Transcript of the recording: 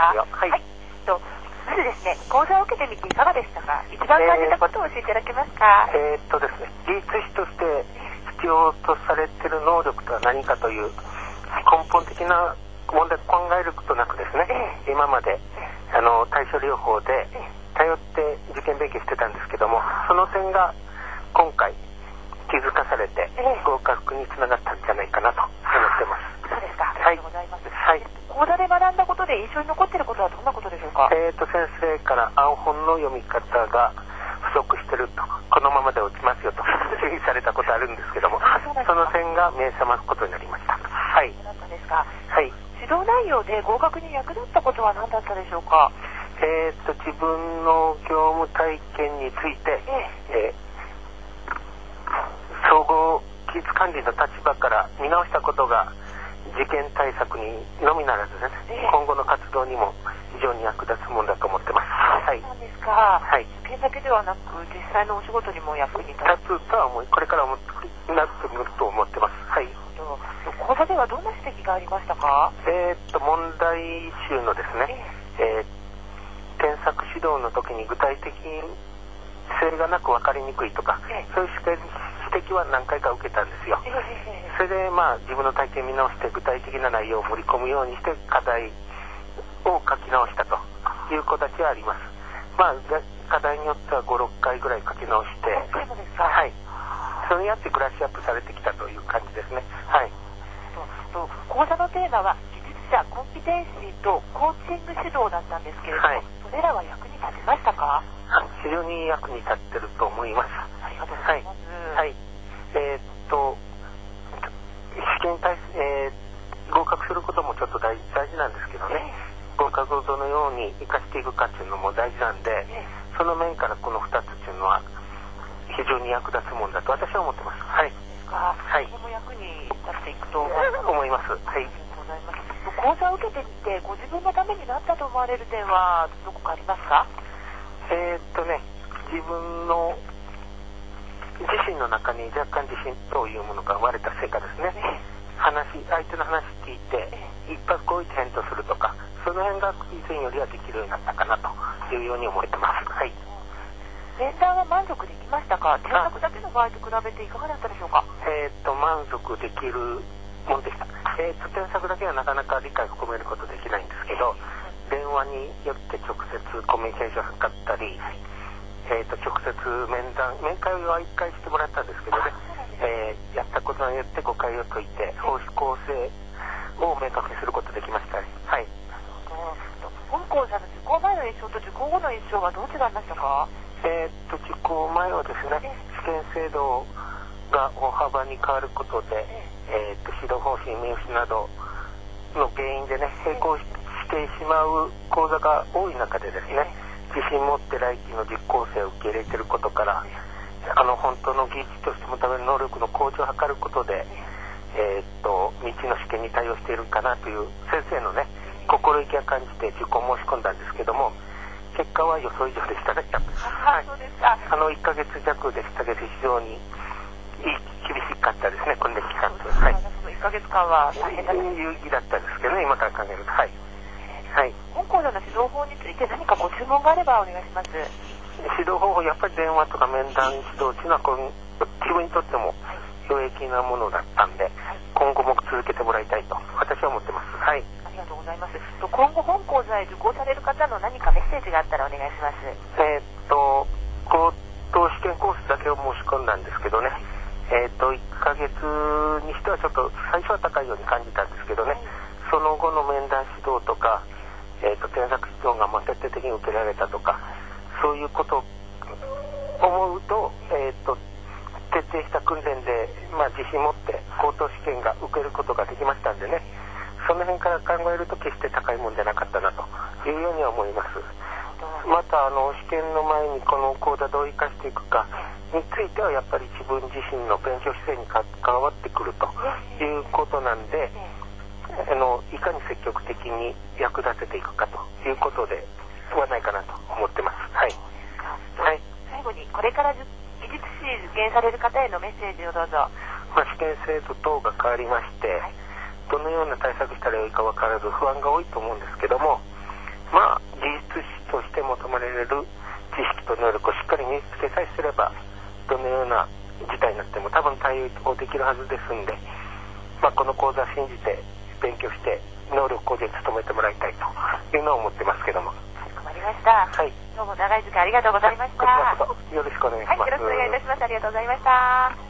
ですよ。はい。 まずですね、講座を受けてみていかがでしたか？一番感じたことを教えていただけますか？ ですね、技術士として必要とされている能力とは何かという根本的な問題を考えることなくですね、今まで対処療法で頼って受験勉強してたんですけども、その点が今回気づかされて合格につながったんじゃないかなと思ってます。 そうですか。ありがとうございます。はい。講座で学んだことで印象に残っていることはどんなことでしょうか？ 先生から青本の読み方が不足してると、このままで落ちますよと注意されたことあるんですけども、その点が目覚ますことになりました。はい。 そうだったんですか。 はい。 指導内容で合格に役立ったことは何だったでしょうか？ 自分の業務体験について、総合技術管理の立場から見直したことが事件対策にのみならずですね、今後の活動にも非常に役立つものだと思ってます。はい。 そうなんですか。 はい。 受験だけではなく実際のお仕事にも役に立つとはこれからもなってくると思ってます。はい。 講座ではどんな指摘がありましたか？ 問題集のですね、添削指導の時に具体的性がなく分かりにくいとか、そういう指摘は何回か受けたんですよ。それで自分の体験見直して具体的な内容を盛り込むようにして課題を書き直したという子たちはあります。課題によっては5、6回ぐらい書き直して、はい。それによってブラッシュアップされてきたという感じですね。はい。 講座のテーマは技術者コンピテンシーとコーチング指導だったんですけれども、はい、それらは役に立ちましたか？ 非常に役に立ってると思います。 ありがとうございます。 はい。試験合格することもちょっと大事なんですけどね、合格をどのように生かしていくかっていうのも大事なんで、その面からこの2つっていうのは非常に役立つものだと私は思ってます。はい。 はい。これも役に立っていくと思います。はい。 ありがとうございます。講座を受けてみてご自分のためになったと思われる点はどこかありますか？ 自分の自身の中に若干自信というものが生まれた成果ですね。相手の話聞いて一発こう返答するとか、その辺が以前よりはできるようになったかなというように思ってます。はい。 面談は満足できましたか？添削だけの場合と比べていかがだったでしょうか？ 満足できるもんでした。添削だけはなかなか理解を含めることできないんですけど、電話によって直接コミュニケーションを図ったり、直接面会は1回してもらったんですけどね、やったことによって誤解を解いて方針構成を明確にすることできました。はい。 本講座の受講前の印象と受講後の印象はどう違いましたか？ 受講前はですね、試験制度が大幅に変わることで、指導方針見失などの原因でね、並行してしまう講座が多い中でですね、自信持って来期の実行生を受け入れていることから、本当の技術として求める能力の向上を図ることで、未知の試験に対応しているかなという先生のね、心意気を感じて受講申し込んだんですけども、結果は予想以上でしたね。 はい、そうですか。 1ヶ月弱でしたけど非常に厳しかったですね、訓練期間と。はい。 1ヶ月間は大変だった。 有意義だったんですけどね、今から考えると。はい。はい。 本講座の指導法について何かご注文があればお願いします。 指導方法、やっぱり電話とか面談指導っていうのは自分にとっても有益なものだったんで、今後も続けてもらいたいと私は思ってます。はい。 ありがとうございます。今後本講座へ受講される方の何かメッセージがあったらお願いします。 高等試験コースだけを申し込んだんですけどね、1ヶ月にしてはちょっと最初は高いように感じたんですけどね、その後の面談指導とか、添削指導が徹底的に受けられたとか、そういうことを思うと、徹底した訓練で、自信持って高等試験が受けることができましたんでね、その辺から考えると決して高いもんじゃなかったなというようには思います。また試験の前にこの講座どう生かしていくかについてはやっぱり自分自身の勉強姿勢に関わってくるということなんで、いかに積極的に役立てていくかということではないかなと思ってます。はい。はい。 最後にこれから技術士受験される方へのメッセージをどうぞ。 試験制度等が変わりまして、どのような対策したらよいか分からず不安が多いと思うんですけども、 さえすればどのような事態になっても多分対応できるはずですんで、この講座を信じて勉強して能力向上に努めてもらいたいというのを思ってますけども。 わかりました。 はい。 どうも長い時間ありがとうございました。 こちらこそよろしくお願いします。 はい、よろしくお願いいたします。ありがとうございました。